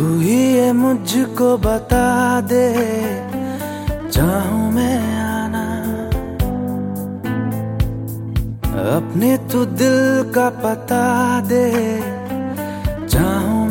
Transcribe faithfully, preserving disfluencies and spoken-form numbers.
तू ही ये मुझको बता दे, चाहूं मैं आना। अपने तू दिल का पता दे,